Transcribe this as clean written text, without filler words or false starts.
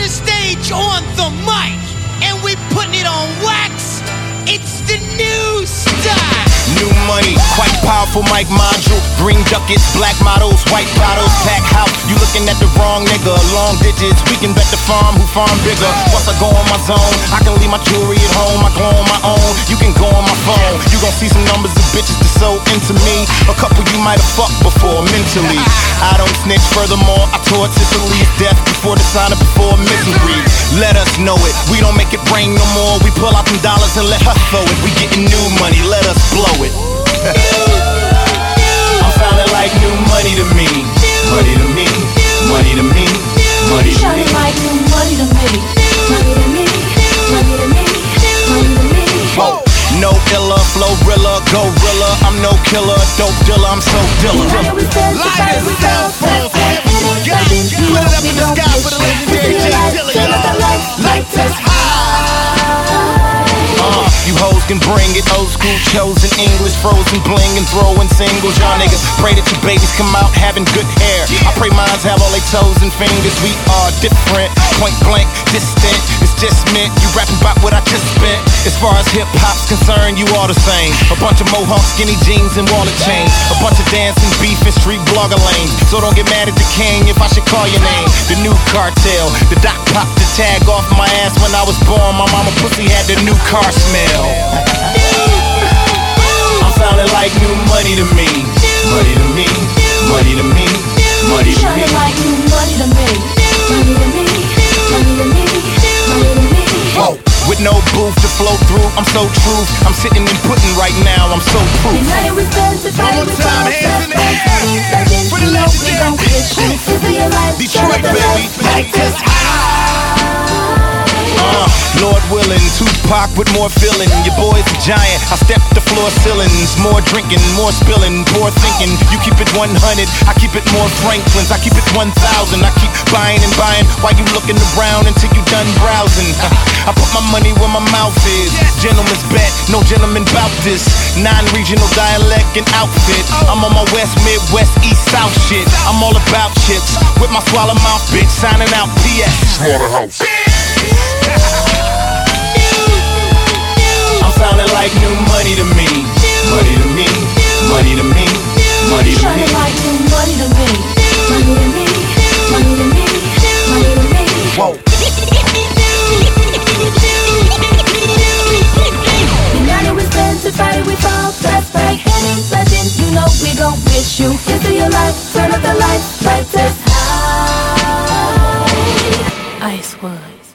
the stage on the mic, and we putting it on wax. It's the new style. New money, quite powerful mic module. Green ducats, black models, white bottles, pack house. You looking at the wrong nigga. Long digits, we can bet the farm who farm bigger. Once I go on my zone, I can leave my jewelry at home. I go on my own, you can go on my phone. You gon' see some numbers of bitches that's so into me. A couple you might have fucked before mentally. I don't snitch, furthermore, I tore Sicily's death before the sign up before misery. Let us know it, we don't make it rain no more. We pull out them dollars and let her throw it. We getting new money, let us blow it. I'm sounding like new money to me. Money to me, money to me, money to me. Shining like new money to me. Money to me, money to me, money to me. Whoa. No illa, flow rilla, gorilla. I'm no killer, dope dealer, I'm so dilla. Light the cell phone for everyone got. Put it up in the sky for the legendary J Dilla, y'all. Lights us high. You hoes can bring it, old school chosen English, frozen bling and throwing singles. Y'all niggas pray that your babies come out having good hair. I pray mines have all they toes and fingers. We are different, point blank, distant. It's just meant you rapping about what I just spent. As far as hip hop's concerned, you all the same. A bunch of mohawks, skinny jeans, and wallet chains. A bunch of dancing, beef, and street blogger lanes. So don't get mad at the king if I should call your name. The new cartel, the doc popped the tag off my ass when I was born. My mama pussy had the new car smell. I'm sounding like new money to me. Money to me, money to me, money to me. Shining like new money to me. Money to me, money to me, money to me. Whoa. With no booth to flow through, I'm so true. I'm sitting and putting right now, I'm so proof. United we stand to fight. One more time, hands in the air. For the legendary Detroit, baby. Like this. Lord willing, Tupac with more feeling. Your boy's a giant, I step the floor ceilings. More drinking, more spilling, poor thinking. You keep it 100, I keep it more Franklins. I keep it 1,000, I keep buying and buying while you looking around until you done browsing. I put my money where my mouth is. Gentleman's bet, no gentleman bout this. Non-regional dialect and outfit. I'm on my west, midwest, east, south shit. I'm all about chips with my swallow mouth bitch. Signing out PS Slaughterhouse. I'm sounding like new money to me. Money to me, money to me, money to me. Shining like new money to me. Money to me, money to me, money to me. Whoa. United we stand to fight, we fall, that's right. Any legend, you know we gon' wish you into your life. Turn up the lights, lights us high. Ice Woods.